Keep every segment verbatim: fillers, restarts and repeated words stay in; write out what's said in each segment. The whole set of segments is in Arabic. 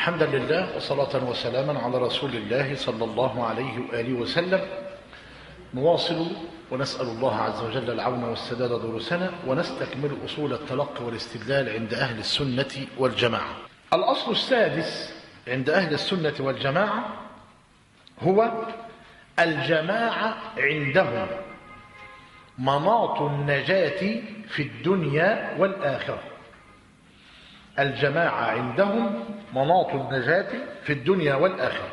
حمدا لله وصلاة وسلاما على رسول الله صلى الله عليه وآله وسلم. نواصل ونسأل الله عز وجل العون والسداد دروسنا، ونستكمل أصول التلقي والاستدلال عند أهل السنة والجماعة. الأصل السادس عند أهل السنة والجماعة هو الجماعة عندهم مناط النجاة في الدنيا والآخرة. الجماعة عندهم مناط النجاة في الدنيا والآخرة.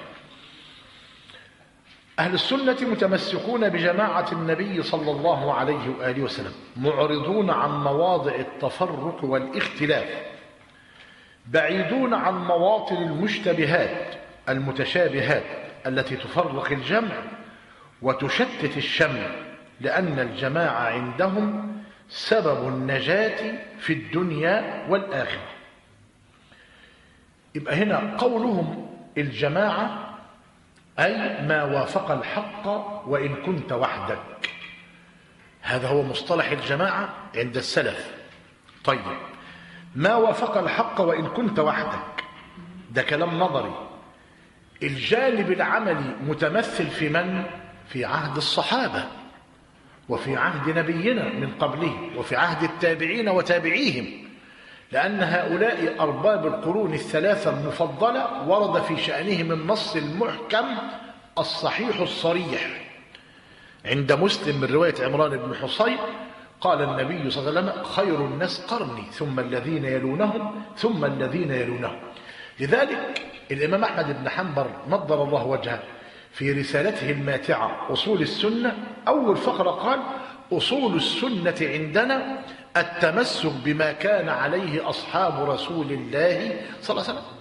أهل السنة متمسكون بجماعة النبي صلى الله عليه وآله وسلم، معرضون عن مواضع التفرق والاختلاف، بعيدون عن مواطن المشتبهات المتشابهات التي تفرق الجمع وتشتت الشمل، لأن الجماعة عندهم سبب النجاة في الدنيا والآخرة. يبقى هنا قولهم الجماعة أي ما وافق الحق وإن كنت وحدك، هذا هو مصطلح الجماعة عند السلف. طيب، ما وافق الحق وإن كنت وحدك ده كلام نظري. الجانب العملي متمثل في من؟ في عهد الصحابة، وفي عهد نبينا من قبله، وفي عهد التابعين وتابعيهم، لأن هؤلاء أرباب القرون الثلاثة المفضلة ورد في شأنهم النص المحكم الصحيح الصريح. عند مسلم من رواية عمران بن حصين قال النبي صلى الله عليه وسلم: خير الناس قرني ثم الذين يلونهم ثم الذين يلونهم. لذلك الإمام أحمد بن حنبل نضر الله وجهه في رسالته الماتعة أصول السنة أول فقرة قال: أصول السنة عندنا التمسك بما كان عليه أصحاب رسول الله صلى الله عليه وسلم.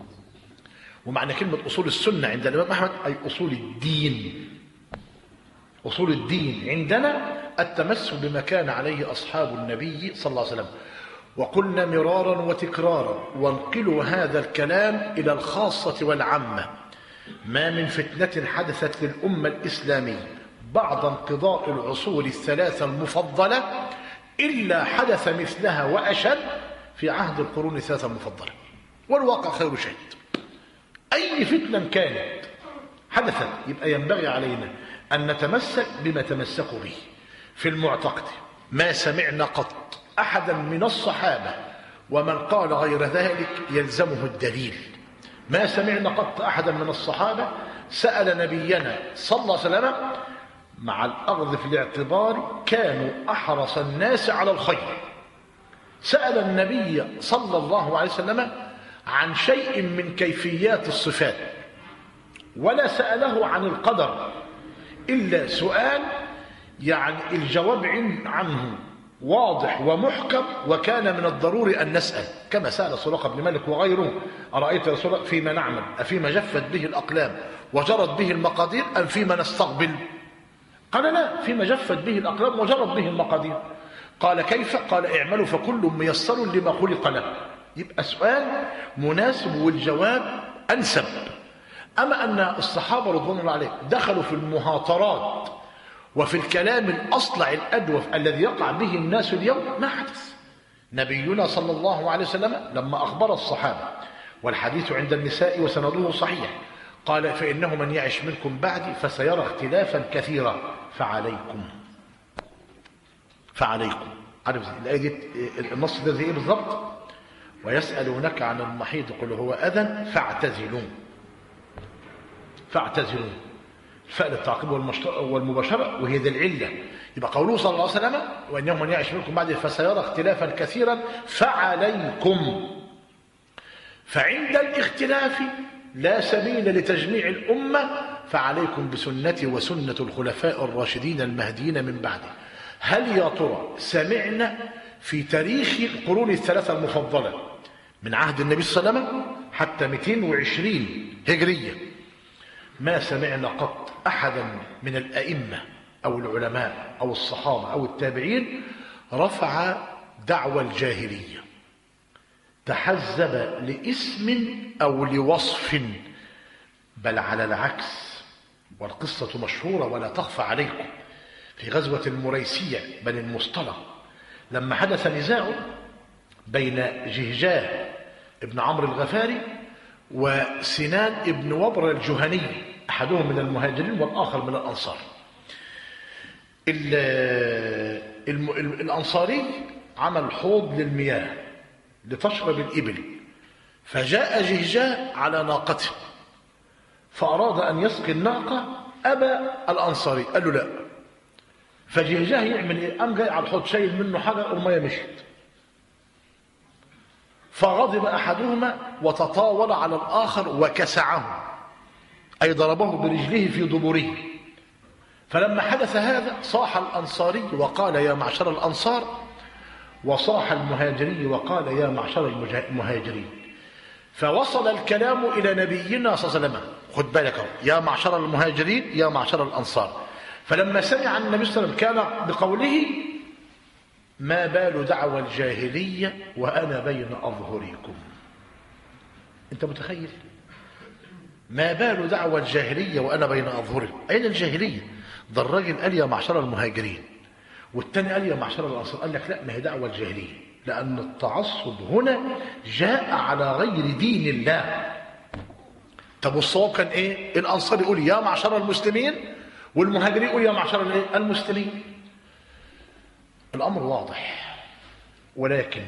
ومعنى كلمة أصول السنة عند الإمام أحمد أي أصول الدين. أصول الدين عندنا التمسك بما كان عليه أصحاب النبي صلى الله عليه وسلم. وقلنا مرارا وتكرارا، وانقلوا هذا الكلام إلى الخاصة والعامة: ما من فتنة حدثت للأمة الإسلامية بعد انقضاء العصور الثلاثة المفضلة إلا حدث مثلها وأشد في عهد القرون الثلاثة المفضلة، والواقع خير شهيد. أي فتنة كانت حدثت يبقى ينبغي علينا أن نتمسك بما تمسكوا به في المعتقد. ما سمعنا قط أحدا من الصحابة ومن قال غير ذلك يلزمه الدليل. ما سمعنا قط أحدا من الصحابة سأل نبينا صلى الله عليه وسلم، مع الأخذ في الاعتبار كانوا أحرص الناس على الخير، سأل النبي صلى الله عليه وسلم عن شيء من كيفيات الصفات، ولا سأله عن القدر إلا سؤال يعني الجواب عنه واضح ومحكم، وكان من الضروري أن نسأل، كما سأل سراقة بن مالك وغيره: أرأيت رسول الله فيما نعمل أفيما جفت به الأقلام وجرت به المقادير أم فيما نستقبل؟ قال: لا، فيما جفت به الأقلام وجرت به المقادير. قال: كيف؟ قال: اعملوا فكل ميسر لما خلق له. يبقى سؤال مناسب والجواب أنسب. أما أن الصحابة رضوان الله عليهم دخلوا في المهاترات وفي الكلام الأصلع الأدوف الذي يقع به الناس اليوم ما حدث. نبينا صلى الله عليه وسلم لما أخبر الصحابة، والحديث عند النساء وسنده صحيح، قال: فإنه من يعش منكم بعدي فسيرى اختلافا كثيرا فعليكم فعليكم. عارف الآية دي النص ده زي إيه بالضبط؟ ويسألونك عن المحيض قل هو أذى فاعتزلوا فاعتزلوا فعل التعقيب والمباشرة، وهي ذي العلة. يبقى قوله صلى الله عليه وسلم: وإنه من يعش منكم بعد فسيرى اختلافا كثيرا فعليكم. فعند الاختلاف لا سبيل لتجميع الأمة، فعليكم بسنتي وسنة الخلفاء الراشدين المهديين من بعده. هل يا ترى سمعنا في تاريخ القرون الثلاثة المفضلة من عهد النبي صلى الله عليه وسلم حتى مئتين وعشرين هجرية ما سمعنا قط أحدا من الأئمة أو العلماء أو الصحابة أو التابعين رفع دعوى الجاهلية، تحزب لاسم أو لوصف، بل على العكس. والقصة مشهورة ولا تخفى عليكم. في غزوة المريسية بني المصطلق لما حدث نزاع بين جهجاه ابن عمرو الغفاري وسنان ابن وبر الجهني، أحدهم من المهاجرين والآخر من الأنصار. الأنصاري عمل حوض للمياه لتشرب الإبل، فجاء جهجاه على ناقته فأراد أن يسقي الناقة، أبى الأنصاري قال له لا. فجهجاه يعمل إيه؟ قام جاي على الحوض شايل منه حاجة والمية مشيت. فغضب أحدهما وتطاول على الآخر وكسعه، أي ضربه برجله في دبره. فلما حدث هذا صاح الأنصاري وقال يا معشر الأنصار، وصاح المهاجري وقال يا معشر المهاجرين. فوصل الكلام إلى نبينا صلى الله عليه وسلم، خد بالك يا معشر المهاجرين يا معشر الأنصار. فلما سمع النبي صلى الله عليه وسلم كان بقوله ما بال دعوى الجاهلية وأنا بين أظهركم. أنت متخيل؟ ما بال دعوى الجاهلية وأنا بين أظهركم. أين الجاهلية؟ ده الراجل قال يا معشر المهاجرين، والتاني قال يا معشر الأنصار. قال لك لا، ما هي دعوة الجاهلية، لأن التعصب هنا جاء على غير دين الله. طب والصواب كان إيه؟ الأنصار يقول يا معشر المسلمين، والمهاجرين يقول يا معشر المسلمين. الأمر واضح، ولكن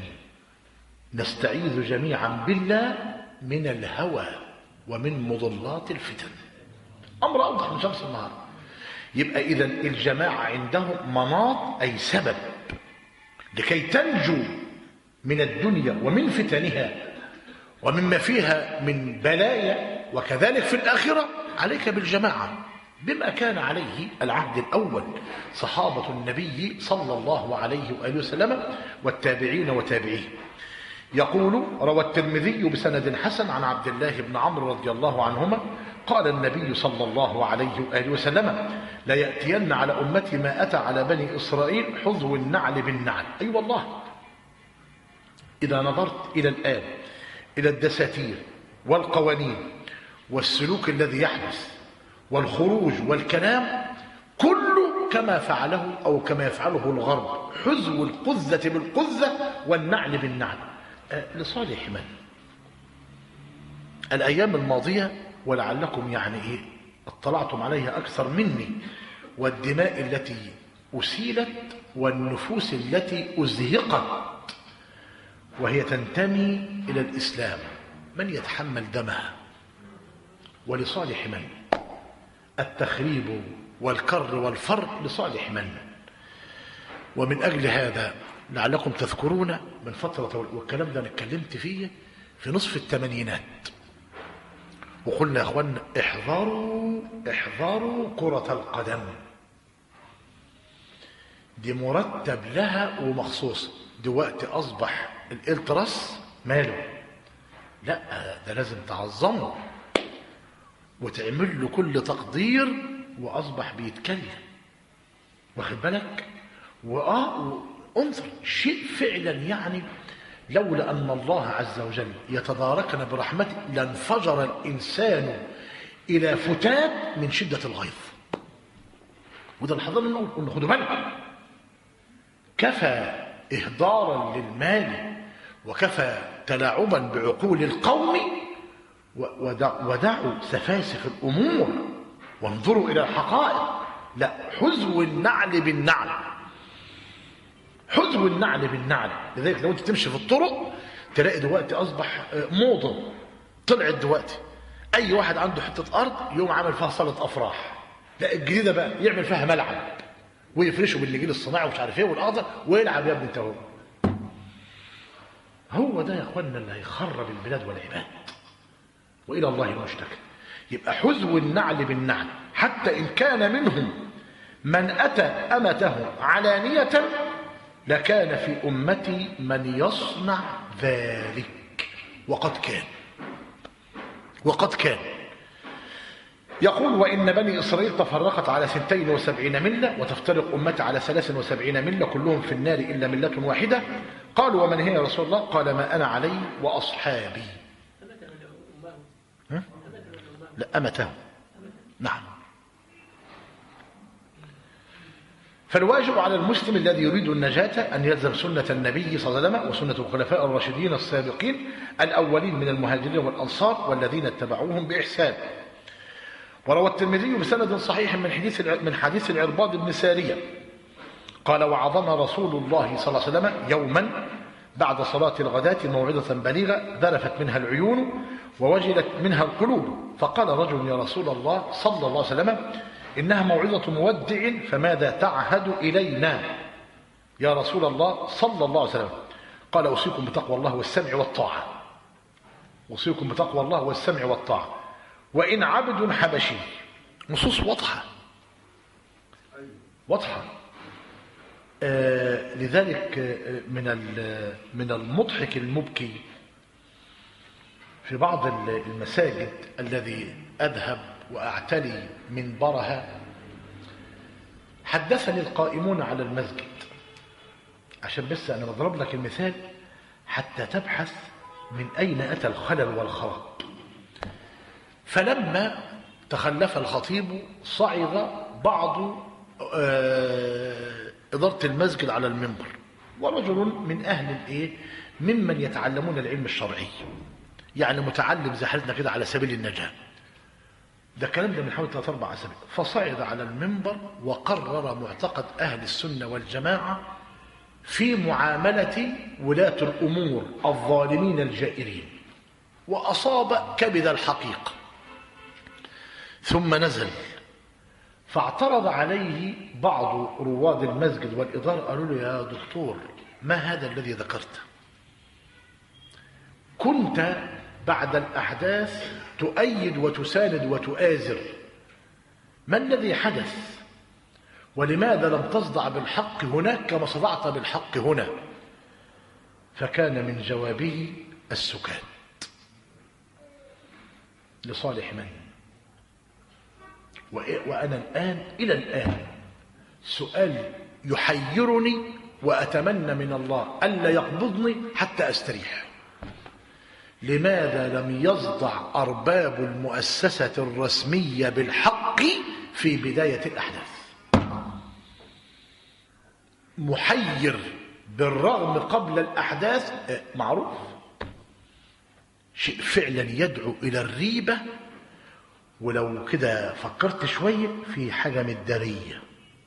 نستعيذ جميعا بالله من الهوى ومن مضلات الفتن. أمر أوضح من شمس النهار. يبقى إذا الجماعة عندهم مناط، أي سبب، لكي تنجو من الدنيا ومن فتنها ومما فيها من بلايا، وكذلك في الآخرة عليك بالجماعة بما كان عليه العهد الأول صحابة النبي صلى الله عليه وآله وسلم والتابعين وتابعيه. يقول روى الترمذي بسند حسن عن عبد الله بن عمرو رضي الله عنهما قال النبي صلى الله عليه وآله وسلم لا يأتين على أمتي ما أتى على بني إسرائيل حظو النعل بالنعل. أي أيوة والله، إذا نظرت إلى الآن إلى الدساتير والقوانين والسلوك الذي يحدث والخروج والكلام كله كما فعله أو كما يفعله الغرب، حذو القذة بالقذة والنعل بالنعل. أه لصالح من؟ الأيام الماضية ولعلكم يعني إيه اطلعتم عليها أكثر مني، والدماء التي أسيلت والنفوس التي أزهقت وهي تنتمي إلى الإسلام، من يتحمل دمها؟ ولصالح من؟ التخريب والكر والفر لصالح من؟ ومن أجل هذا لعلكم تذكرون من فترة، والكلام ده أنا اتكلمت فيه في نصف الثمانينات، وقلنا يا أخوانا احذروا احذروا كرة القدم، دي مرتب لها ومخصوص. دلوقتي أصبح الالتراس ماله؟ لا، ده لازم تعظمه وتعمل له كل تقدير، وأصبح بيتكلم، واخد بالك؟ وآه انظر شيء فعلا يعني لولا أن الله عز وجل يتداركنا برحمته لانفجر الإنسان إلى فتات من شدة الغيظ. وده اللي حضرنا نقول قلنا خدوا بالك، كفى إهدارا للمال وكفى تلاعبا بعقول القوم، ودعوا سفاسف الأمور وانظروا إلى الحقائق. لا، حذو النعل بالنعل، حذو النعل بالنعل. لذلك لو انت تمشي في الطرق تلاقي دلوقتي أصبح موضة طلعت دلوقتي، أي واحد عنده حتة أرض يوم عمل فيها صالة أفراح، لا الجديدة بقى يعمل فيها ملعب ويفرشوا بالنجيل الصناعي ومش عارف ايه والأرض ويلعب يا ابن انت. هو هو ده يا اخوانا اللي هيخرب البلاد والعباد، وإلى الله المشتكى. يبقى حذو النعل بالنعل، حتى إن كان منهم من أتى أمته علانية لكان في أمتي من يصنع ذلك، وقد كان وقد كان. يقول وإن بني إسرائيل تفرقت على ثنتين وسبعين ملة وتفترق أمتي على ثلاث وسبعين ملة كلهم في النار إلا ملة واحدة. قالوا ومن هي يا رسول الله؟ قال ما أنا عليه وأصحابي. ها؟ لا أمته، نعم. فالواجب على المسلم الذي يريد النجاة أن يلزم سنة النبي صلى الله عليه وسلم وسنة الخلفاء الراشدين السابقين الأولين من المهاجرين والأنصار والذين اتبعوهم بإحسان. وروى الترمذي بسند صحيح من حديث من حديث العرباض بن سارية قال: وعظنا رسول الله صلى الله عليه وسلم يوما بعد صلاة الغداة موعظة بليغة ذرفت منها العيون ووجلت منها القلوب، فقال رجل: يا رسول الله صلى الله عليه وسلم إنها موعظة مودع فماذا تعهد إلينا يا رسول الله صلى الله عليه وسلم؟ قال: أوصيكم بتقوى الله والسمع والطاعة. أوصيكم بتقوى الله والسمع والطاعة وإن عبد حبشي. نصوص واضحة واضحة. آه لذلك من من المضحك المبكي في بعض المساجد الذي أذهب وأعتلي منبرها، حدثني القائمون على المسجد، عشان بس أنا بضرب لك المثال حتى تبحث من أين أتى الخلل والخراب. فلما تخلف الخطيب صعد بعض إدارة المسجد على المنبر، ورجل من أهل الإيه ممن يتعلمون العلم الشرعي، يعني متعلم زي حالتنا كده على سبيل النجاة. ده الكلام ده من حوالي ثلاث أربع أسابيع. فصعد على المنبر وقرر معتقد أهل السنة والجماعة في معاملة ولاة الأمور الظالمين الجائرين، وأصاب كبد الحقيقة. ثم نزل فاعترض عليه بعض رواد المسجد والإدارة، قالوا له: يا دكتور، ما هذا الذي ذكرته؟ كنت بعد الأحداث تؤيد وتساند وتؤازر، ما الذي حدث؟ ولماذا لم تصدع بالحق هناك كما صدعت بالحق هنا؟ فكان من جوابه السكات لصالح من؟ وأنا الآن إلى الآن سؤال يحيرني، وأتمنى من الله ألا يقبضني حتى أستريح. لماذا لم يصدع أرباب المؤسسة الرسمية بالحق في بداية الأحداث؟ محير بالرغم قبل الأحداث معروف، شيء فعلا يدعو إلى الريبة. ولو كده فكرت شوية في حاجة مدارية،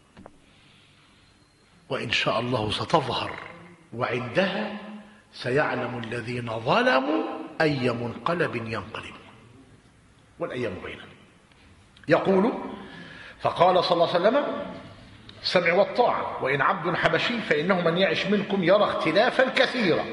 وإن شاء الله ستظهر، وعندها سيعلم الذين ظلموا أي منقلب ينقلب، والأيام بيننا. يقول: فقال صلى الله عليه وسلم: السمع والطاعة وإن عبد حبشي فإنه من يعش منكم يرى اختلافا كثيرا،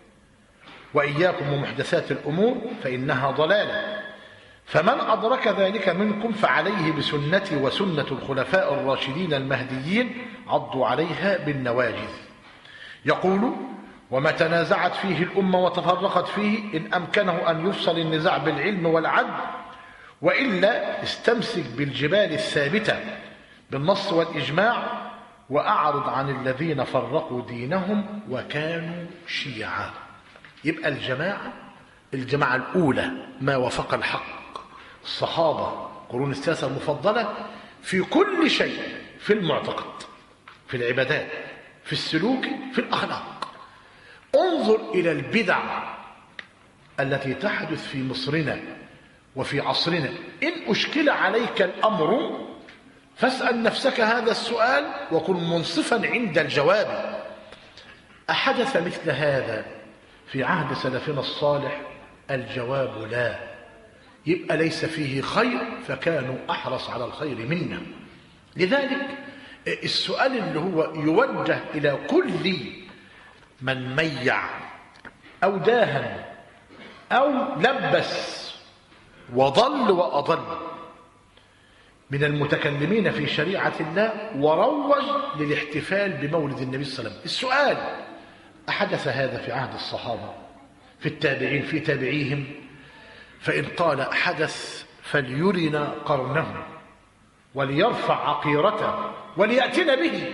وإياكم ومحدثات الأمور فإنها ضلالة، فمن أدرك ذلك منكم فعليه بسنتي وسنة الخلفاء الراشدين المهديين عضوا عليها بالنواجذ. يقول: وما تنازعت فيه الأمة وتفرقت فيه إن أمكنه أن يفصل النزاع بالعلم والعدل، وإلا استمسك بالجبال الثابتة بالنص والإجماع، وأعرض عن الذين فرقوا دينهم وكانوا شيعا. يبقى الجماعة الجماعة الأولى ما وفق الحق، الصحابة قرون الثلاثة المفضلة، في كل شيء، في المعتقد، في العبادات، في السلوك، في الأخلاق. انظر إلى البدع التي تحدث في مصرنا وفي عصرنا. إن أشكل عليك الأمر فاسأل نفسك هذا السؤال وكن منصفا عند الجواب. أحدث مثل هذا في عهد سلفنا الصالح؟ الجواب لا. يبقى ليس فيه خير، فكانوا أحرص على الخير منا. لذلك السؤال اللي هو يوجه إلى كل من ميع أو داهن أو لبس وضل وأضل من المتكلمين في شريعة الله وروج للاحتفال بمولد النبي صلى الله عليه وسلم، السؤال: أحدث هذا في عهد الصحابة، في التابعين، في تابعيهم؟ فإن قال حدث فليرنا قرنه وليرفع عقيرته وليأتنا به.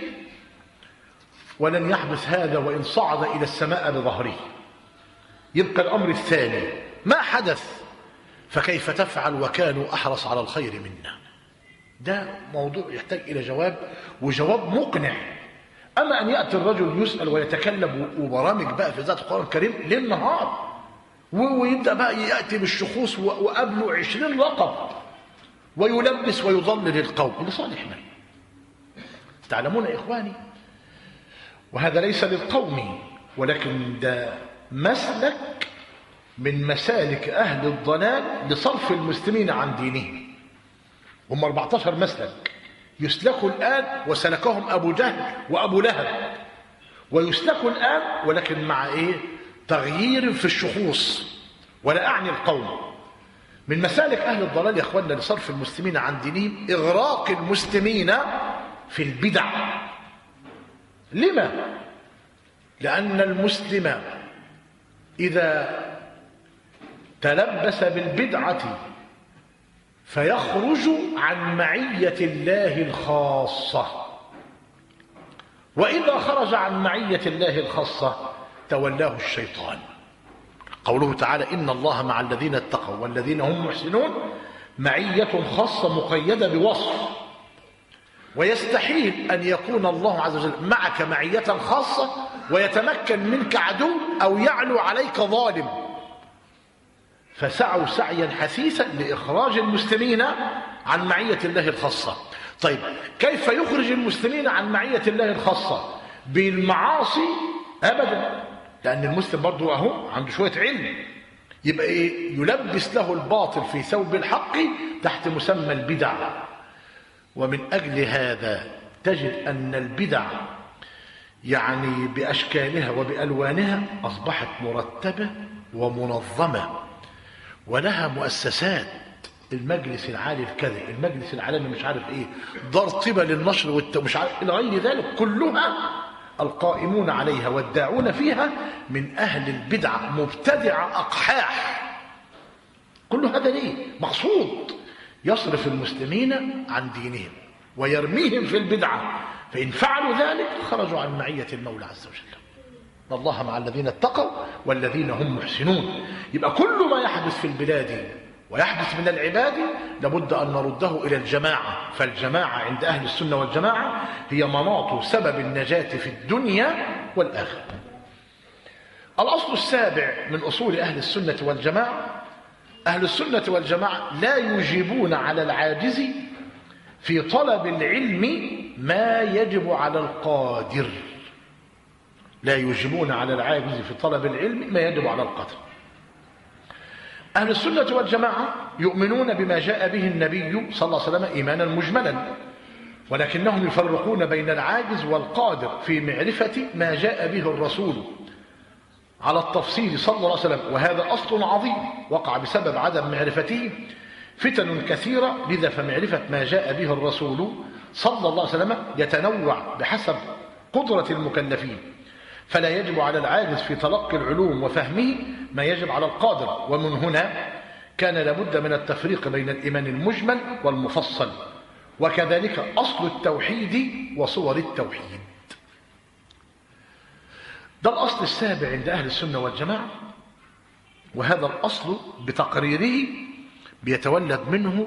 ولن يحدث هذا وإن صعد إلى السماء بظهره. يبقى الأمر الثاني: ما حدث، فكيف تفعل وكانوا أحرص على الخير منا؟ ده موضوع يحتاج إلى جواب، وجواب مقنع. أما أن يأتي الرجل يسأل ويتكلم وبرامج بقى في ذات القرآن الكريم ليل نهار، ويبدأ بقى يأتي بالشخوص وقبله عشرين لقب ويلبس ويضلل القوم لصالح من؟ تعلمون يا إخواني، وهذا ليس للقوم، ولكن ده مسلك من مسالك أهل الضلال لصرف المسلمين عن دينهم. هم أربعة عشر مسلك يسلكوا الآن، وسلكهم أبو جهل وأبو لهب، ويسلكوا الآن ولكن مع إيه؟ تغيير في الشخوص، ولا أعني القوم. من مسالك أهل الضلال يا أخواننا لصرف المسلمين عن دينهم إغراق المسلمين في البدع. لما؟ لأن المسلم إذا تلبس بالبدعة فيخرج عن معية الله الخاصة، وإذا خرج عن معية الله الخاصة تولاه الشيطان. قوله تعالى إن الله مع الذين اتقوا والذين هم محسنون، معية خاصة مقيدة بوصف، ويستحيل أن يكون الله عز وجل معك معية خاصة ويتمكن منك عدو أو يعلو عليك ظالم. فسعوا سعيا حثيثا لإخراج المسلمين عن معية الله الخاصة. طيب كيف يخرج المسلمين عن معية الله الخاصة؟ بالمعاصي؟ أبدا، لأن المسلم برضو أهو عنده شوية علم، يبقى إيه؟ يلبس له الباطل في ثوب الحق تحت مسمى البدع. ومن أجل هذا تجد أن البدع يعني بأشكالها وبألوانها أصبحت مرتبة ومنظمة، ولها مؤسسات، المجلس العالي الكذا، المجلس العالمي مش عارف ايه، دار طبا للنشر والمش عارف الى غير ذلك، كلها القائمون عليها والداعون فيها من أهل البدع، مبتدع أقحاح. كل هذا ليه؟ مقصود يصرف المسلمين عن دينهم ويرميهم في البدعة، فإن فعلوا ذلك خرجوا عن معية المولى عز وجل. إن الله مع الذين اتقوا والذين هم محسنون. يبقى كل ما يحدث في البلاد ويحدث من العباد لابد أن نرده إلى الجماعة، فالجماعة عند أهل السنة والجماعة هي مناط سبب النجاة في الدنيا والآخرة. الأصل السابع من أصول أهل السنة والجماعة، أهل السنة والجماعة لا يجيبون على العاجز في طلب العلم ما يجب على القادر. لا يجيبون على العاجز في طلب العلم ما يجب على القادر. أهل السنة والجماعة يؤمنون بما جاء به النبي صلى الله عليه وسلم إيمانا مجملا، ولكنهم يفرقون بين العاجز والقادر في معرفة ما جاء به الرسول على التفصيل صلى الله عليه وسلم. وهذا أصل عظيم وقع بسبب عدم معرفته فتن كثيرة، لذا فمعرفة ما جاء به الرسول صلى الله عليه وسلم يتنوع بحسب قدرة المكلفين، فلا يجب على العاجز في تلقي العلوم وفهمه ما يجب على القادر. ومن هنا كان لابد من التفريق بين الإيمان المجمل والمفصل، وكذلك أصل التوحيد وصور التوحيد. ده الأصل السابع عند أهل السنة والجماعة، وهذا الأصل بتقريره بيتولد منه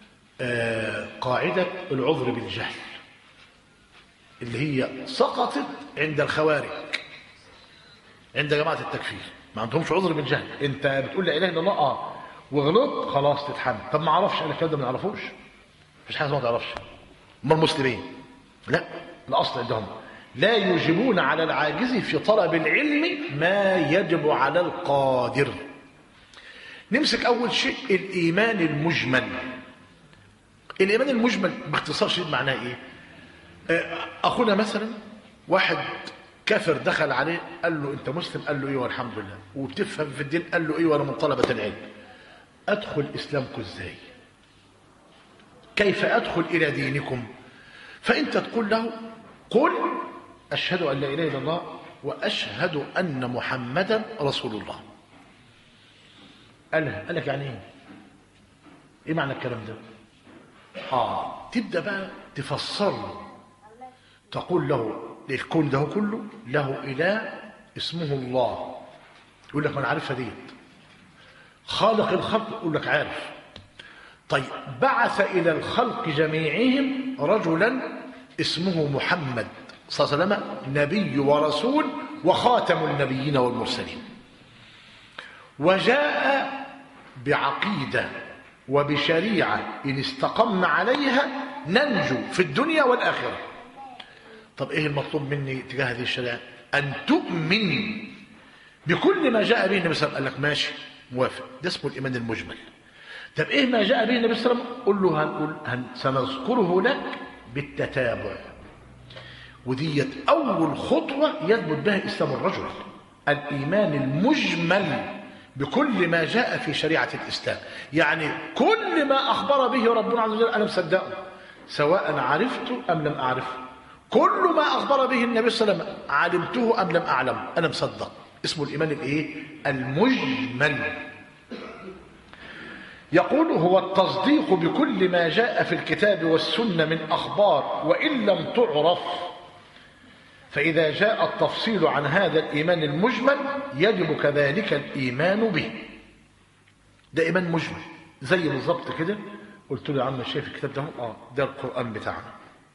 قاعدة العذر بالجهل اللي هي سقطت عند الخوارج، عند جماعة التكفير ما عندهمش عذر بالجهل. انت بتقول لا اله الا الله اه وغلط خلاص تتحمل. طب ما اعرفش انا الكلام ده، ما نعرفوش، مفيش حاجه ما تعرفش. هم المسلمين لا، الاصل عندهم لا يجبون على العاجز في طلب العلم ما يجب على القادر. نمسك اول شيء الايمان المجمل. الايمان المجمل باختصار شديد معناه ايه؟ اخونا مثلا واحد كافر دخل عليه قال له انت مسلم؟ قال له ايوه الحمد لله. وبتفهم في الدين؟ قال له ايوه انا من طلبة العلم. ادخل اسلامكم ازاي؟ كيف ادخل الى دينكم؟ فانت تقول له قل اشهد ان لا اله الا الله واشهد ان محمدا رسول الله. قال قال لك يعني ايه؟ ايه معنى الكلام ده؟ اه تبدا بقى تفسر له، تقول له الكون ده كله له إله اسمه الله، يقول لك ما انا عارفها ديت. خالق الخلق يقول لك عارف. طيب بعث إلى الخلق جميعهم رجلا اسمه محمد صلى الله عليه وسلم، نبي ورسول وخاتم النبيين والمرسلين، وجاء بعقيدة وبشريعة إن استقمنا عليها ننجو في الدنيا والآخرة. طب إيه المطلوب مني تجاه هذه الشريعة؟ أن تؤمن بكل ما جاء به النبي صلى الله عليه وسلم. قال لك ماشي موافق، ده اسمه الإيمان المجمل. طب إيه ما جاء به النبي صلى الله عليه وسلم؟ قل له هنقول هن سنذكره لك بالتتابع، وديت أول خطوة يثبت بها إسلام الرجل، الإيمان المجمل بكل ما جاء في شريعة الإسلام. يعني كل ما أخبر به ربنا عز وجل أنا مصدقه سواء عرفته أم لم أعرفه، كل ما أخبر به النبي صلى الله عليه وسلم علمته أم لم أعلم أنا مصدق. اسمه الإيمان الإيه؟ المجمل. يقول هو التصديق بكل ما جاء في الكتاب والسنة من أخبار وإن لم تعرف، فإذا جاء التفصيل عن هذا الإيمان المجمل يجب كذلك الإيمان به. ده إيمان مجمل زي بالظبط كده قلت له يا عم شايف الكتاب ده؟ اه ده القرآن بتاعنا،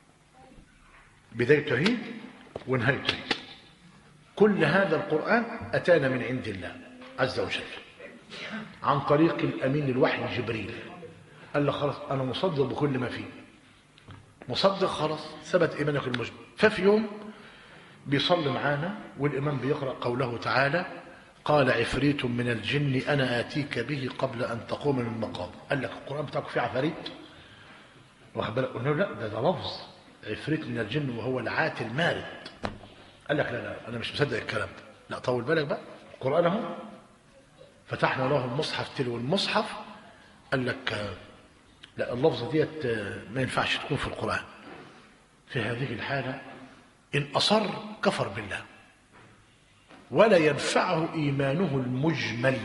بدايته هي ونهايته هي. كل هذا القرآن أتانا من عند الله عز وجل عن طريق الأمين الوحي جبريل. قال له خلاص أنا مصدق بكل ما فيه، مصدق خلاص ثبت إيمانك المجمل. ففي يوم بيصلي معانا والإمام بيقرأ قوله تعالى قال عفريت من الجن أنا آتيك به قبل أن تقوم من المقام. قال لك القرآن بتاعك فيه عفاريت؟ قلنا له لا ده ده لفظ عفريت من الجن وهو العاتي المارد. قال لك لا لا أنا مش مصدق الكلام ده. لا طول بالك بقى، القرآن اهو. فتحنا له المصحف تلو المصحف. قال لك لا اللفظة ديت ما ينفعش تكون في القرآن. في هذه الحالة إن أصر كفر بالله ولا ينفعه إيمانه المجمل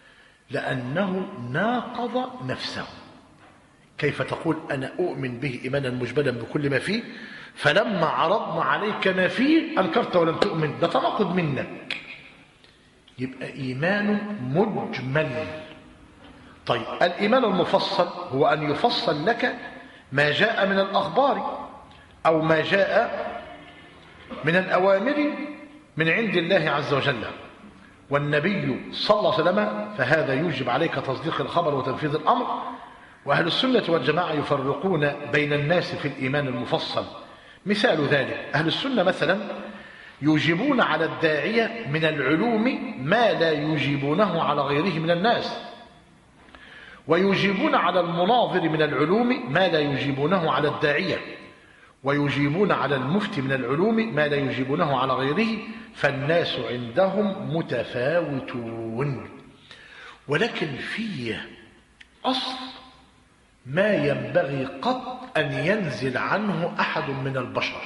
لأنه ناقض نفسه. كيف تقول أنا أؤمن به إيمانا مجملا بكل ما فيه فلما عرضنا عليك ما فيه أنكرت ولم تؤمن؟ ده تناقض منك. يبقى إيمان مجمل. طيب الإيمان المفصل هو أن يفصل لك ما جاء من الأخبار أو ما جاء من الأوامر من عند الله عز وجل والنبي صلى الله عليه وسلم، فهذا يوجب عليك تصديق الخبر وتنفيذ الأمر. وأهل السنة والجماعة يفرقون بين الناس في الإيمان المفصل. مثال ذلك أهل السنة مثلا يوجبون على الداعية من العلوم ما لا يوجبونه على غيره من الناس، ويوجبون على المناظر من العلوم ما لا يوجبونه على الداعية، ويجيبون على المفتي من العلوم ما لا يجيبونه على غيره، فالناس عندهم متفاوتون. ولكن فيه أصل ما ينبغي قط أن ينزل عنه أحد من البشر،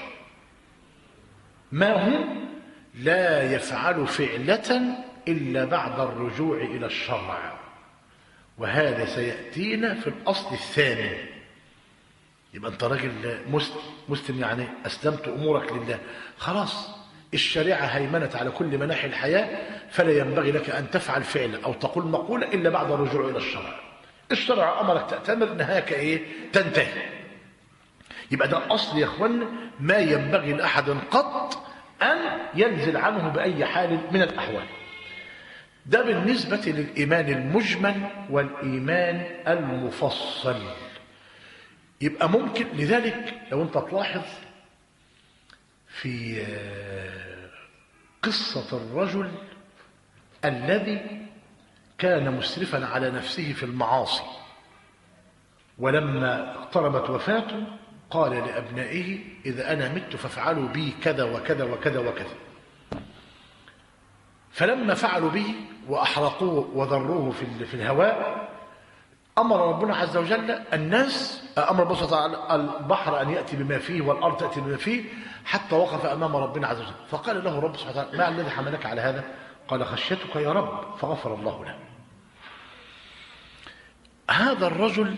ما هو لا يفعل فعلة إلا بعد الرجوع إلى الشرع، وهذا سيأتينا في الأصل الثاني. يبقى أنت راجل مسلم، مسلم يعني أسلمت أمورك لله، خلاص الشريعة هيمنت على كل مناحي الحياة، فلا ينبغي لك أن تفعل فعلا أو تقول مقولة إلا بعد الرجوع إلى الشرع. الشرع أمرك تأتمر نهاك إيه؟ تنتهي. يبقى ده الأصل يا أخوان، ما ينبغي لأحد قط أن ينزل عنه بأي حال من الأحوال. ده بالنسبة للإيمان المجمل والإيمان المفصل. يبقى ممكن لذلك لو أنت تلاحظ في قصة الرجل الذي كان مسرفا على نفسه في المعاصي، ولما اقتربت وفاته قال لأبنائه إذا أنا مت فافعلوا بي كذا وكذا وكذا وكذا. فلما فعلوا به وأحرقوه وذروه في الهواء أمر ربنا عز وجل الناس، أمر الله تعالى البحر أن يأتي بما فيه والأرض تأتي بما فيه، حتى وقف أمام ربنا عز وجل فقال له رب سبحانه وتعالى ما الذي حملك على هذا؟ قال خشيتك يا رب، فغفر الله له. هذا الرجل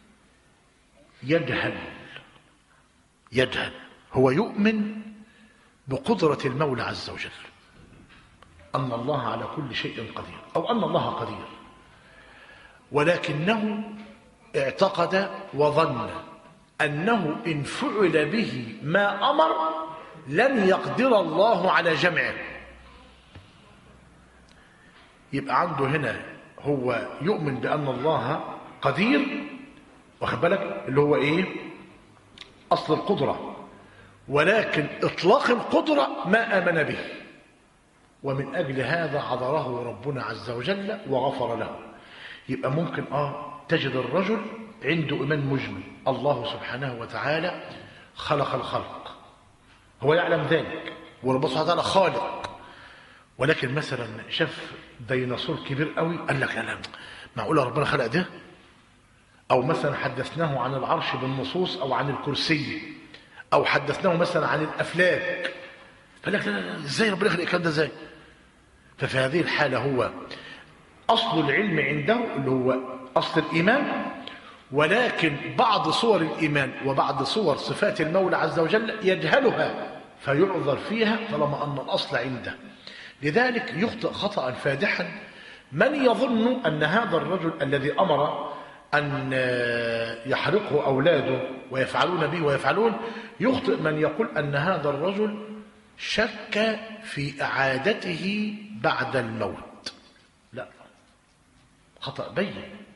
يجهل يجهل هو يؤمن بقدرة المولى عز وجل، أن الله على كل شيء قدير أو أن الله قدير، ولكنه اعتقد وظن أنه إن فعل به ما أمر لن يقدر الله على جمعه، يبقى عنده هنا هو يؤمن بأن الله قدير، واخد بالك اللي هو إيه أصل القدرة، ولكن إطلاق القدرة ما آمن به، ومن أجل هذا عذره ربنا عز وجل وغفر له. يبقى ممكن آه تجد الرجل عنده إيمان مجمل، الله سبحانه وتعالى خلق الخلق، هو يعلم ذلك، وربنا سبحانه وتعالى خالق، ولكن مثلا شاف ديناصور كبير قوي قال لك لا لا معقوله ربنا خلق ده؟ او مثلا حدثناه عن العرش بالنصوص او عن الكرسي، او حدثناه مثلا عن الافلاك، قال لك لا لا لا ازاي ربنا خلق الكلام ده ازاي؟ ففي هذه الحاله هو اصل العلم عنده اللي هو اصل الايمان، ولكن بعض صور الايمان وبعض صور صفات المولى عز وجل يجهلها فيعذر فيها طالما ان الاصل عنده. لذلك يخطئ خطأ فادحا من يظن أن هذا الرجل الذي أمر أن يحرقه أولاده ويفعلون به ويفعلون، يخطئ من يقول أن هذا الرجل شك في إعادته بعد الموت. لا، خطأ بين،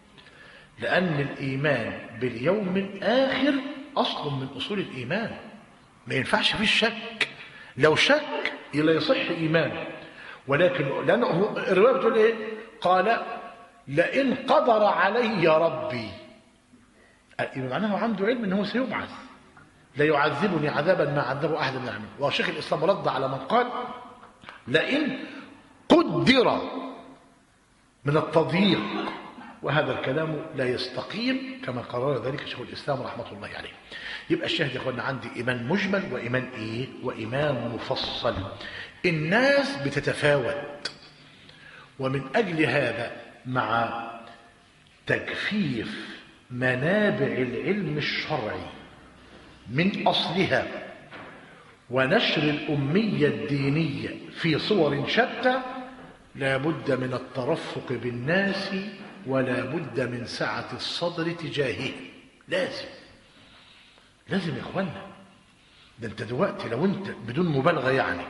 لأن الإيمان باليوم الآخر أصل من أصول الإيمان، ما ينفعش فيه الشك، لو شك لا يصح إيمانه. ولكن لأنه الرواية بتقول إيه؟ قال لئن قدر علي ربي، معناه عنده علم أنه سيبعث، لا يعذبني عذابا ما عذبه أحد من العالمين. وشيخ الإسلام رد على من قال لئن قدر من التضييق، وهذا الكلام لا يستقيم كما قرر ذلك شيخ الإسلام رحمة الله عليه. يبقى الشاهد يا اخوانا عندي إيمان مجمل وإيمان إيه؟ وإيمان مفصل. الناس بتتفاوت، ومن أجل هذا مع تجفيف منابع العلم الشرعي من أصلها ونشر الأمية الدينية في صور شتى، لا بد من الترفق بالناس ولا بد من سعة الصدر تجاهه. لازم لازم يا اخوانا، ده انت دلوقتي لو انت بدون مبالغة يعني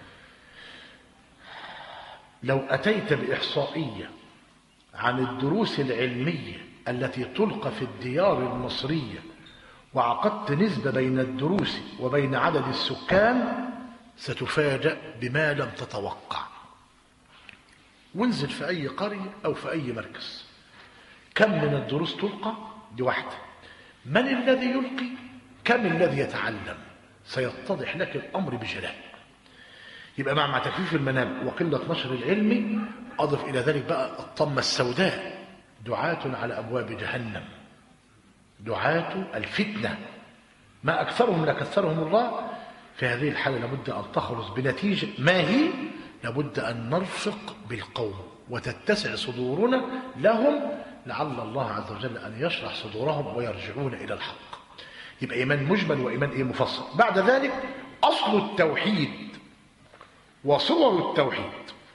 لو أتيت بإحصائية عن الدروس العلمية التي تلقى في الديار المصرية وعقدت نسبة بين الدروس وبين عدد السكان، ستفاجأ بما لم تتوقع. وانزل في أي قرية أو في أي مركز، كم من الدروس تلقى؟ دي واحدة. من الذي يلقي؟ كم الذي يتعلم؟ سيتضح لك الأمر بجلاء. يبقى مع تكفيف المنام وقلة نشر العلم، أضف إلى ذلك بقى الطمة السوداء، دعاة على أبواب جهنم، دعاة الفتنة، ما أكثرهم لكثرهم الله. في هذه الحالة لابد أن تخلص بنتيجة ما هي؟ لابد أن نرفق بالقوم وتتسع صدورنا لهم، لعل الله عز وجل أن يشرح صدورهم ويرجعون إلى الحق. يبقى إيمان مجمل وإيمان إيه مفصل. بعد ذلك أصل التوحيد وصور التوحيد.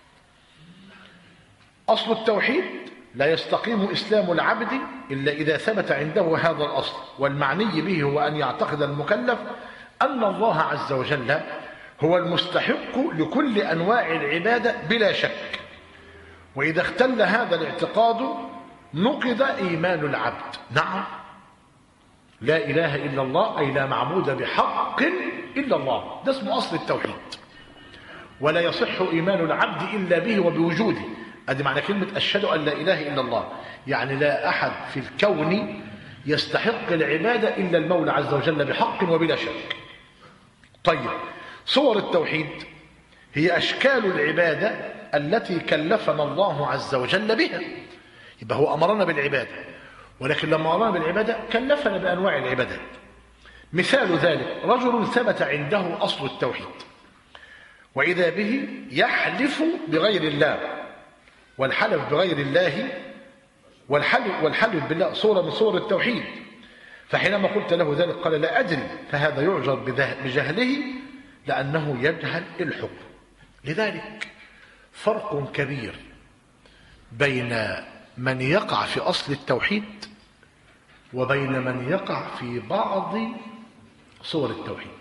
أصل التوحيد لا يستقيم إسلام العبد إلا إذا ثبت عنده هذا الأصل، والمعني به هو أن يعتقد المكلف أن الله عز وجل هو المستحق لكل أنواع العبادة بلا شك. وإذا اختل هذا الاعتقاد نقض إيمان العبد. نعم، لا إله إلا الله أي لا معبود بحق إلا الله، ده اسمه أصل التوحيد. ولا يصح إيمان العبد إلا به وبوجوده، أدي معنى كلمة أشهد أن لا إله إلا الله، يعني لا أحد في الكون يستحق العبادة إلا المولى عز وجل بحق وبلا شك. طيب، صور التوحيد هي أشكال العبادة التي كلفنا الله عز وجل بها. يبقى هو أمرنا بالعبادة، ولكن لما أمرنا بالعبادة كلفنا بأنواع العبادات. مثال ذلك رجل ثبت عنده أصل التوحيد، وإذا به يحلف بغير الله، والحلف بغير الله والحلف, والحلف بالله صورة من صور التوحيد. فحينما قلت له ذلك قال لا أدري، فهذا يعجر بجهله لأنه يجهل الحكم. لذلك فرق كبير بين من يقع في أصل التوحيد وبين من يقع في بعض صور التوحيد.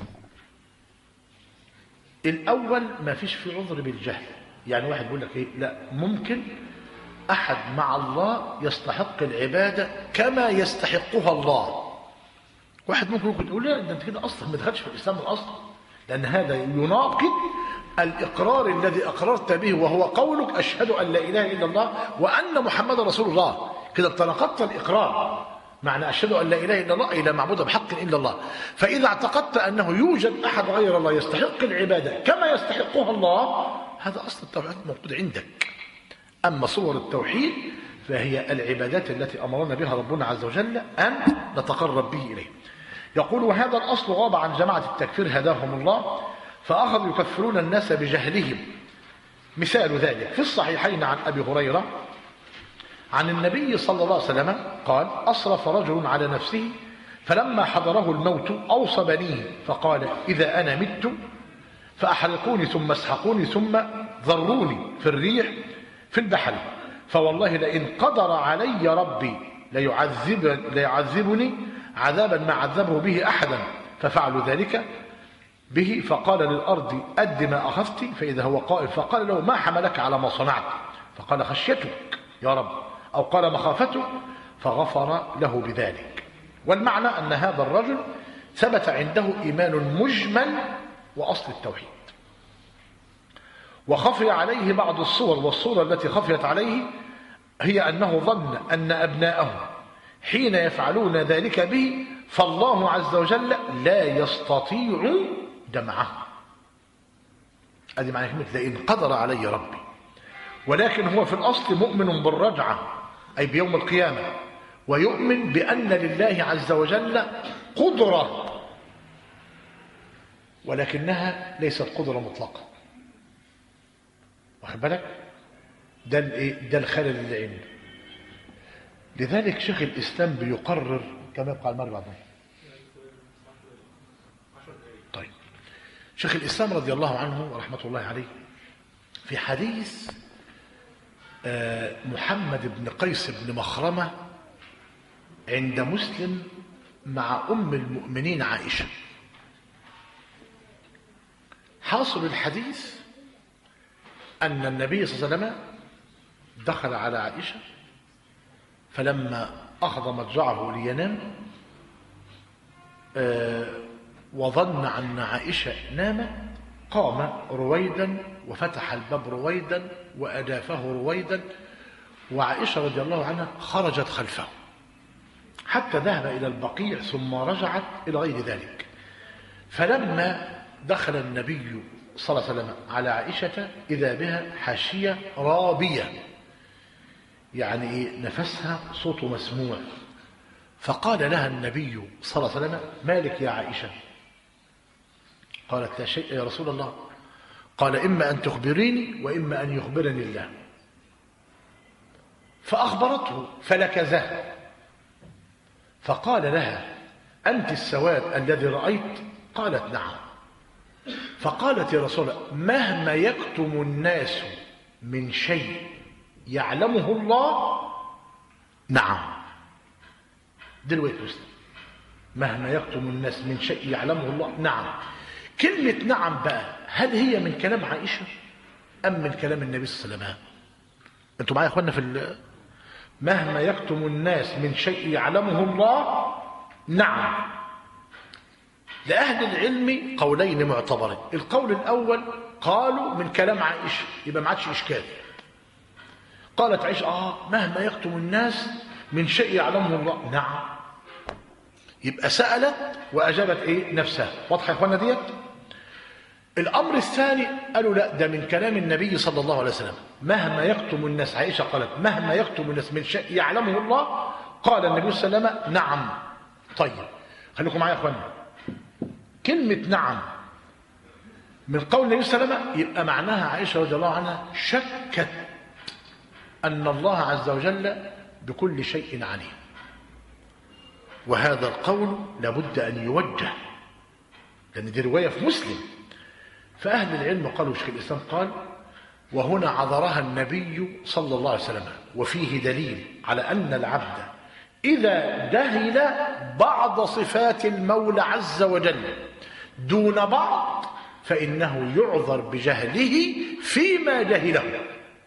الأول ما فيش في عذر بالجهل، يعني واحد بيقول لك إيه؟ لا، ممكن أحد مع الله يستحق العبادة كما يستحقها الله. واحد ممكن يقول يقول لا ده أنت كده أصلا ما دخلتش في الإسلام من الأصل، لأن هذا يناقض الإقرار الذي أقررت به، وهو قولك أشهد أن لا إله إلا الله وأن محمد رسول الله. كده أنت نقضت الإقرار، معنى أشهد أن لا إله إلا الله أي لا معبود بحق إلا الله. فإذا اعتقدت أنه يوجد أحد غير الله يستحق العبادة كما يستحقها الله، هذا أصل التوحيد موجود عندك. أما صور التوحيد فهي العبادات التي أمرنا بها ربنا عز وجل أن نتقرب به إليه. يقول وهذا الأصل غاب عن جماعة التكفير هداهم الله، فأخذوا يكفرون الناس بجهلهم. مثال ذلك في الصحيحين عن أبي هريرة عن النبي صلى الله عليه وسلم قال أصرف رجل على نفسه فلما حضره الموت أوصى بنيه فقال إذا أنا مت فأحرقوني ثم اسحقوني ثم ذروني في الريح في البحر، فوالله لئن قدر علي ربي ليعذب ليعذبني عذابا ما عذبه به أحدا. ففعلوا ذلك به، فقال للأرض أد ما أخذت فإذا هو قائل، فقال له ما حملك على ما صنعت؟ فقال خشيتك يا رب، أو قال مخافته، فغفر له بذلك. والمعنى أن هذا الرجل ثبت عنده إيمان مجمل وأصل التوحيد، وخفي عليه بعض الصور، والصورة التي خفيت عليه هي أنه ظن أن أبناءه حين يفعلون ذلك به فالله عز وجل لا يستطيع دمعه. هذه معنى كلمة لئن قدر علي ربي، ولكن هو في الأصل مؤمن بالرجعة أي بيوم القيامة، ويؤمن بأن لله عز وجل قدرة، ولكنها ليست قدرة مطلقة. واخد بالك؟ ده الايه؟ ده الخلل اللي عنده. لذلك شيخ الإسلام بيقرر كما يبقى المرة بعد. طيب شيخ الإسلام رضي الله عنه ورحمة الله عليه في حديث محمد بن قيس بن مخرمة عند مسلم مع أم المؤمنين عائشة، حاصل الحديث أن النبي صلى الله عليه وسلم دخل على عائشة فلما أخذ مضجعه لينام وظن أن عائشة نامت قام رويدا وفتح الباب رويدا وأدافه رويدا، وعائشة رضي الله عنها خرجت خلفه حتى ذهب إلى البقيع ثم رجعت إلى غير ذلك. فلما دخل النبي صلى الله عليه وسلم على عائشة إذا بها حاشية رابية، يعني نفسها صوت مسموع، فقال لها النبي صلى الله عليه وسلم مالك يا عائشة؟ قالت لا شيء يا رسول الله. قال إما أن تخبريني وإما أن يخبرني الله. فأخبرته فلكزه، فقال لها أنت السواد الذي رأيت؟ قالت نعم. فقالت يا رسول الله مهما يكتم الناس من شيء يعلمه الله نعم. دلوقتي مسلم مهما يكتم الناس من شيء يعلمه الله نعم. كلمة نعم بقى هل هي من كلام عائشة أم من كلام النبي صلى الله عليه وسلم؟ أنتوا معايا يا أخوانا في مهما يكتم الناس من شيء يعلمه الله نعم. لأهل العلم قولين معتبرين. القول الأول قالوا من كلام عائشة، يبقى ما عادش إشكال. قالت عائشة آه مهما يكتم الناس من شيء يعلمه الله نعم، يبقى سألت وأجابت إيه نفسها. واضحة يا إخوانا ديت؟ الأمر الثاني قالوا لا ده من كلام النبي صلى الله عليه وسلم مهما يكتم الناس. عائشة قالت مهما يكتم الناس من شيء يعلمه الله، قال النبي صلى الله عليه وسلم نعم. طيب خليكم معايا يا إخوانا، كلمة نعم من قول النبي صلى الله عليه وسلم يبقى معناها عائشة رضي الله عنها شكت أن الله عز وجل بكل شيء عليم، وهذا القول لابد أن يوجه لأن دي رواية في مسلم. فأهل العلم قالوا شيخ الإسلام قال وهنا عذرها النبي صلى الله عليه وسلم، وفيه دليل على أن العبد إذا جهل بعض صفات المولى عز وجل دون بعض فإنه يعذر بجهله فيما جهله.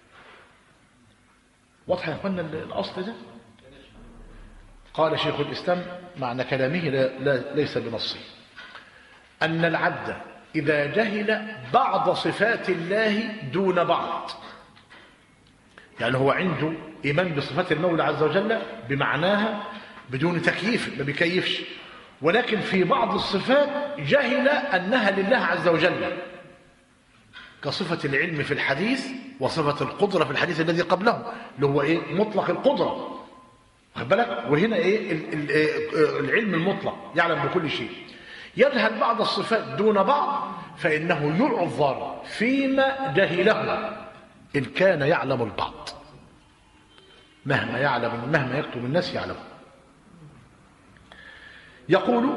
واضح يا أخوانا الأصل ده؟ قال شيخ الإسلام معنى كلامه لا لا ليس بنصه أن العبد إذا جهل بعض صفات الله دون بعض، يعني هو عنده إيمان بصفات المولى عز وجل بمعناها بدون تكييف، ما بيكيفش، ولكن في بعض الصفات جهل أنها لله عز وجل، كصفة العلم في الحديث وصفة القدرة في الحديث الذي قبله اللي هو إيه؟ مطلق القدرة، واخد بالك؟ وهنا إيه؟ العلم المطلق يعلم بكل شيء. يجهل بعض الصفات دون بعض فإنه يعذر فيما جهله إن كان يعلم البعض، مهما يعلم مهما يكتب الناس يعلم. يقول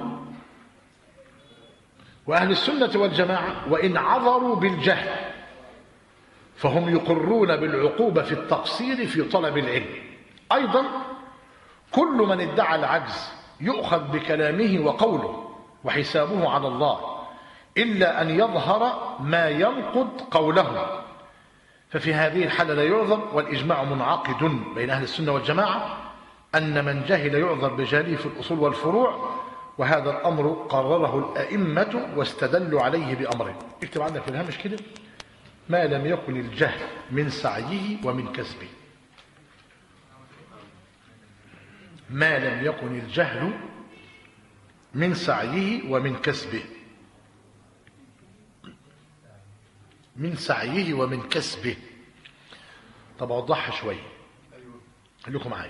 وأهل السنة والجماعة وإن عذروا بالجهل فهم يقرون بالعقوبة في التقصير في طلب العلم. أيضا كل من ادعى العجز يؤخذ بكلامه وقوله وحسابه على الله إلا أن يظهر ما ينقض قوله، ففي هذه الحالة لا يعذر. والإجماع منعقد بين أهل السنة والجماعة أن من جهل يعذر بجهله في الأصول والفروع، وهذا الأمر قرره الأئمة واستدلوا عليه بأمره. اكتب عندك في الهامش كده: ما لم يكن الجهل من سعيه ومن كسبه. ما لم يكن الجهل من سعيه ومن كسبه. من سعيه ومن كسبه. طب أوضحها شوية، خليكم معايا.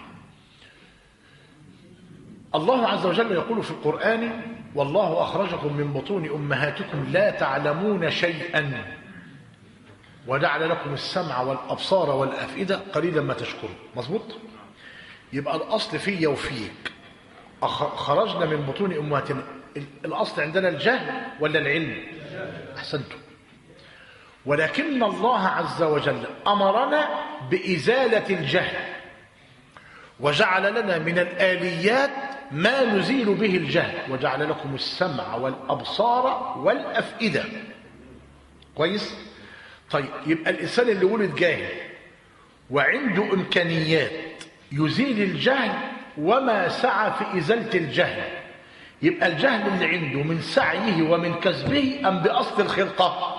الله عز وجل يقول في القرآن: والله أخرجكم من بطون أمهاتكم لا تعلمون شيئا وجعل لكم السمع والأبصار والأفئدة قليلا ما تشكرون. مظبوط؟ يبقى الأصل فيا وفيك، خرجنا من بطون أمهاتنا، الأصل عندنا الجهل ولا العلم؟ أحسنتم. ولكن الله عز وجل أمرنا بإزالة الجهل وجعل لنا من الآليات ما نزيل به الجهل، وجعل لكم السمع والأبصار والأفئدة. كويس؟ طيب يبقى الإنسان اللي ولد جاهل وعنده إمكانيات يزيل الجهل وما سعى في إزالة الجهل، يبقى الجهل اللي عنده من سعيه ومن كسبه أم بأصل الخلقة؟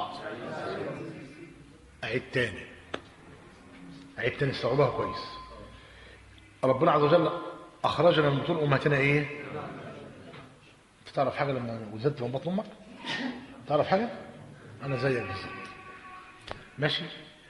أعيد تاني أعيد تاني استوعبها كويس. ربنا عز وجل أخرجنا من بطون أمهاتنا إيه؟ أنت تعرف حاجة لما وزدت من بطن أمك؟ تعرف حاجة؟ أنا زيك بالظبط. ماشي؟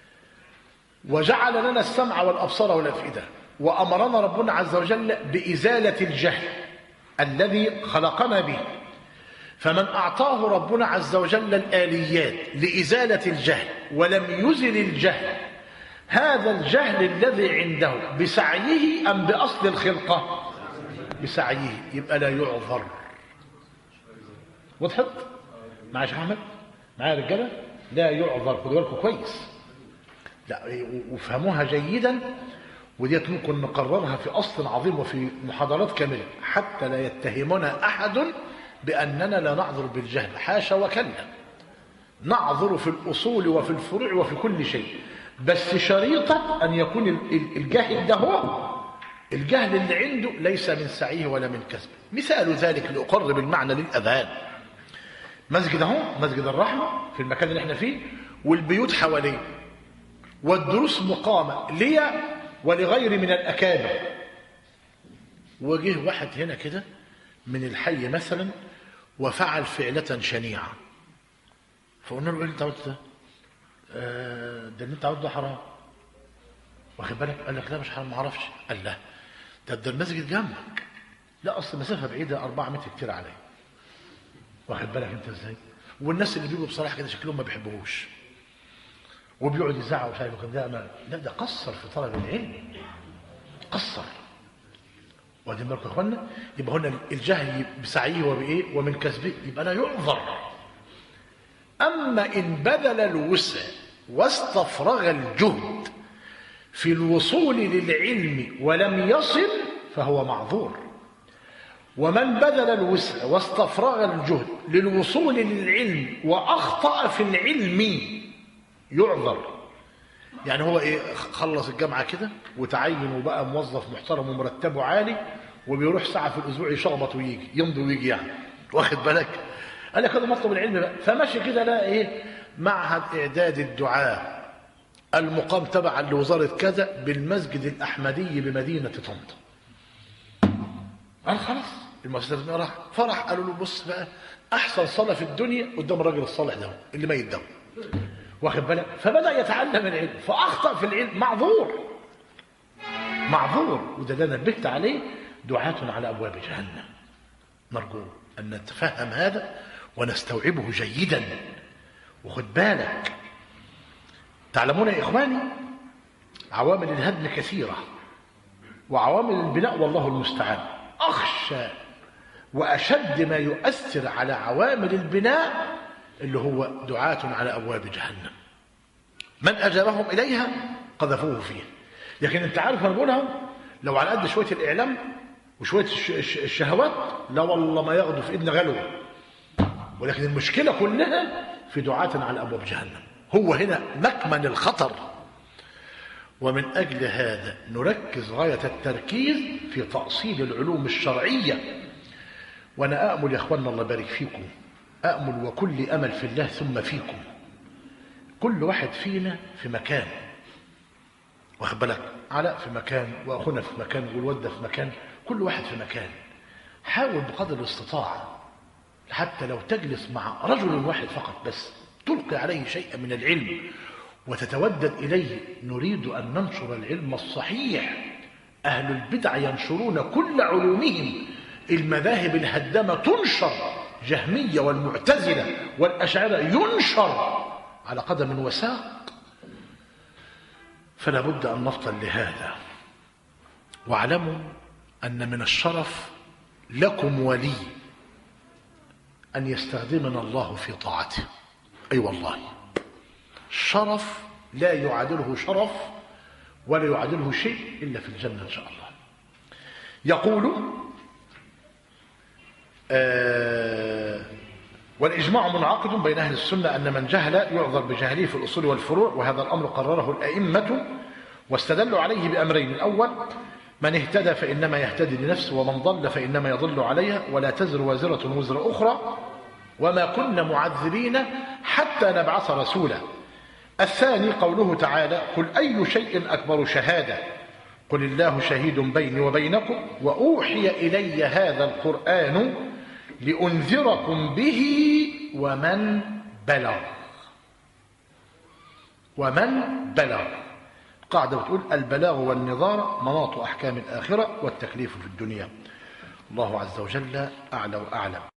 وجعل لنا السمع والأبصار والأفئدة، وأمرنا ربنا عز وجل بإزالة الجهل الذي خلقنا به. فمن أعطاه ربنا عز وجل الآليات لإزالة الجهل ولم يزل الجهل، هذا الجهل الذي عنده بسعيه أم بأصل الخلقة؟ بسعيه، يبقى لا يعذر. وضحت؟ معايا يا شيخ أحمد؟ معايا يا رجالة؟ لا يعذر. خدوا بالكم كويس، لا وفهموها جيدا، وديت ممكن نقررها في أصل عظيم وفي محاضرات كاملة حتى لا يتهمنا أحد بأننا لا نعذر بالجهل. حاشا وكلا، نعذر في الأصول وفي الفروع وفي كل شيء، بس شريطة أن يكون الجاهل ده هو الجهل اللي عنده ليس من سعيه ولا من كسبه. مثال ذلك لأقرب المعنى للأذهان: مسجد اهو، مسجد الرحمة في المكان اللي احنا فيه، والبيوت حواليه، والدروس مقامة لي ولغير من الأكابر. وجه واحد هنا كده من الحي مثلا وفعل فعلة شنيعة، فقلنا له: ايه اللي انت عملته ده؟ آه ده اللي انت عملته ده حرام. واخد بالك؟ قال لك: لا مش حرام، ما اعرفش. قال: لا ده ده المسجد جنبك. لا اصل مسافه بعيده أربعة متر كتير عليا. واخد بالك انت ازاي؟ والناس اللي بيجوا بصراحه كده شكلهم ما بيحبوهوش وبيقعد يزعق ومش عارف كده. ده لا ده قصر في طلب العلم، قصر. واخدين بالكم يا اخوانا؟ يبقى هنا الجهل بسعيه وبايه؟ ومن كسبه، يبقى لا يعذر. اما ان بذل الوسع واستفرغ الجهد في الوصول للعلم ولم يصل، فهو معذور. ومن بذل الوسع واستفرغ الجهد للوصول للعلم وأخطأ في العلم يعذر. يعني هو إيه، خلص الجامعة كده وتعين وبقى موظف محترم ومرتبه عالي وبيروح ساعة في الأسبوع يشخبط ويجي يمضي ويجي، يعني واخد بالك؟ قال لك هذا مطلب العلم بقى. فماشي كده لا إيه، معهد إعداد الدعاة المقام تبعا لوزارة كذا بالمسجد الأحمدي بمدينة طنطا. قال خلاص المؤسسة راح فرح، قالوا له بص بقى، أحسن صلاة في الدنيا قدام الراجل الصالح ده اللي ما يدعو، واخد بالك؟ فبدأ يتعلم العلم فأخطأ في العلم، معذور معذور. وده اللي نبهت عليه، دعاة على أبواب جهنم. نرجو أن نتفهم هذا ونستوعبه جيدا. وخد بالك، تعلمون يا إخواني عوامل الهدم كثيرة وعوامل البناء والله المستعان. أخشى وأشد ما يؤثر على عوامل البناء اللي هو دعاة على أبواب جهنم، من أجابهم إليها قذفوه فيها. لكن أنت عارف أنا بقولها، لو على قد شوية الإعلام وشوية الشهوات لا والله ما ياخدوا في إيدنا غلوة. ولكن المشكلة كلها في دعاة على أبواب جهنم، هو هنا مكمن الخطر. ومن أجل هذا نركز غاية التركيز في تأصيل العلوم الشرعية. وأنا أأمل يا أخوانا الله يبارك فيكم، أأمل وكل أمل في الله ثم فيكم، كل واحد فينا في مكان، واخد بالك؟ علاء في مكان، وأخونا في مكان، والودة في مكان، كل واحد في مكان. حاول بقدر الاستطاعة حتى لو تجلس مع رجل واحد فقط بس تلقي عليه شيئا من العلم وتتودد إليه. نريد أن ننشر العلم الصحيح. أهل البدع ينشرون كل علومهم، المذاهب الهدامة تنشر، جهمية والمعتزلة والأشاعرة ينشر على قدم وساق. فلا بد أن نفطن لهذا. واعلموا أن من الشرف لكم ولي أن يستخدمنا الله في طاعته. أي أيوة والله، شرف لا يعادله شرف ولا يعادله شيء إلا في الجنة إن شاء الله. يقول آه والإجماع منعقد بين أهل السنة أن من جهل يعذر بجهله في الأصول والفروع، وهذا الأمر قرره الأئمة واستدلوا عليه بأمرين: الأول من اهتدى فإنما يهتدي لنفسه، ومن ضل فإنما يضل عليها، ولا تزر وازرة وزر أخرى، وما كنا معذبين حتى نبعث رسولا. الثاني قوله تعالى: قل أي شيء أكبر شهادة قل الله شهيد بيني وبينكم وأوحي إلي هذا القرآن لأنذركم به ومن بلغ. ومن بلغ، قاعدة بتقول البلاغ والنظارة مناط أحكام الآخرة والتكليف في الدنيا. الله عز وجل أعلى وأعلم.